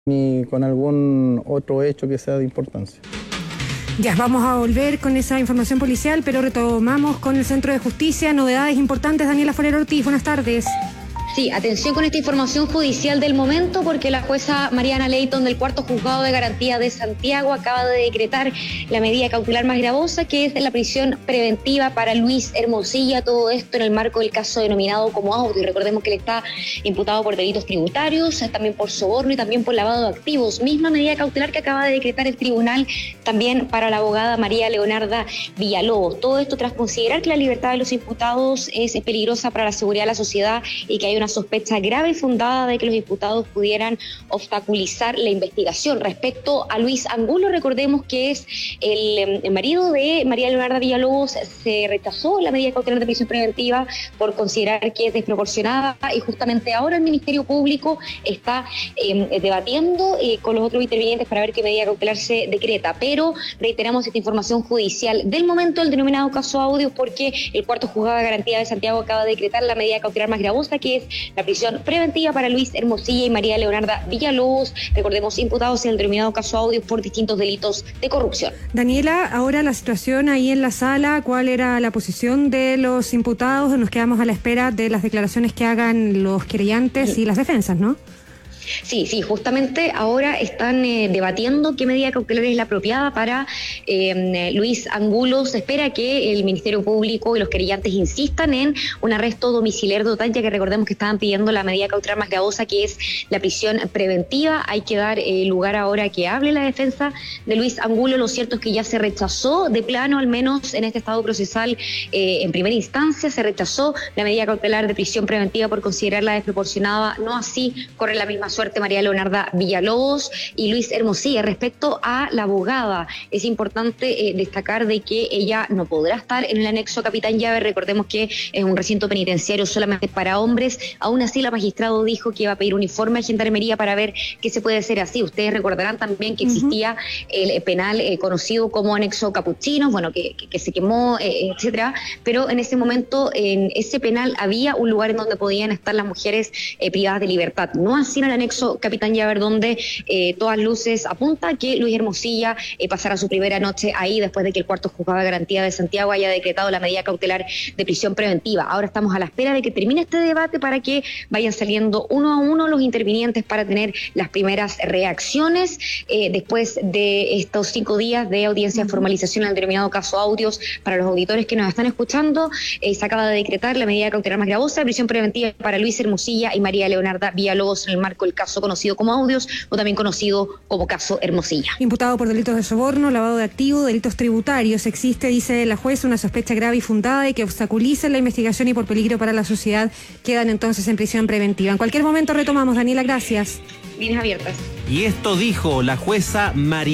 ni con algún otro hecho que sea de importancia. Ya, vamos a volver con esa información policial, pero retomamos con el Centro de Justicia. Novedades importantes, Daniela Forero Ortiz, buenas tardes. Sí, atención con esta información judicial del momento, porque la jueza Mariana Leighton del Cuarto Juzgado de Garantía de Santiago acaba de decretar la medida cautelar más gravosa, que es la prisión preventiva para Luis Hermosilla. Todo esto en el marco del caso denominado como Audio. Recordemos que él está imputado por delitos tributarios, también por soborno y también por lavado de activos. Misma medida cautelar que acaba de decretar el tribunal también para la abogada María Leonarda Villalobos. Todo esto tras considerar que la libertad de los imputados es peligrosa para la seguridad de la sociedad y que hay una sospecha grave y fundada de que los imputados pudieran obstaculizar la investigación. Respecto a Luis Angulo, recordemos que es el marido de María Leonarda Villalobos. Se rechazó la medida cautelar de prisión preventiva por considerar que es desproporcionada, y justamente ahora el Ministerio Público está debatiendo con los otros intervinientes para ver qué medida cautelar se decreta. Pero reiteramos esta información judicial del momento, el denominado caso Audios, porque el Cuarto Juzgado de Garantía de Santiago acaba de decretar la medida cautelar más gravosa, que es la prisión preventiva para Luis Hermosilla y María Leonarda Villalobos, recordemos, imputados en el denominado caso Audios por distintos delitos de corrupción. Daniela, ahora la situación ahí en la sala, ¿cuál era la posición de los imputados? Nos quedamos a la espera de las declaraciones que hagan los querellantes y las defensas, ¿no? Sí, justamente ahora están debatiendo qué medida cautelar es la apropiada para Luis Angulo. Se espera que el Ministerio Público y los querellantes insistan en un arresto domiciliario total, ya que recordemos que estaban pidiendo la medida cautelar más gravosa, que es la prisión preventiva. Hay que dar lugar ahora a que hable la defensa de Luis Angulo. Lo cierto es que ya se rechazó de plano, al menos en este estado procesal, en primera instancia, se rechazó la medida cautelar de prisión preventiva por considerarla desproporcionada. No así corre la misma suerte María Leonarda Villalobos y Luis Hermosilla. Respecto a la abogada, es importante destacar de que ella no podrá estar en el anexo Capitán Llave. Recordemos que es un recinto penitenciario solamente para hombres. Aún así, la magistrado dijo que iba a pedir un informe a Gendarmería para ver qué se puede hacer así. Ustedes recordarán también que existía el penal conocido como anexo Capuchinos, bueno, que se quemó, etcétera, pero en ese momento en ese penal había un lugar en donde podían estar las mujeres privadas de libertad. No así en el anexo Capitán Llaver, donde todas luces apunta a que Luis Hermosilla pasará su primera noche ahí después de que el Cuarto Juzgado de Garantía de Santiago haya decretado la medida cautelar de prisión preventiva. Ahora estamos a la espera de que termine este debate para que vayan saliendo uno a uno los intervinientes para tener las primeras reacciones después de estos 5 días de audiencia de formalización en el denominado caso Audios. Para los auditores que nos están escuchando, se acaba de decretar la medida cautelar más gravosa de prisión preventiva para Luis Hermosilla y María Leonarda Villalobos en el marco del caso conocido como Audios, o también conocido como caso Hermosilla. Imputado por delitos de soborno, lavado de activos, delitos tributarios. Existe, dice la jueza, una sospecha grave y fundada y que obstaculiza la investigación y por peligro para la sociedad quedan entonces en prisión preventiva. En cualquier momento retomamos. Daniela, gracias. Líneas abiertas. Y esto dijo la jueza María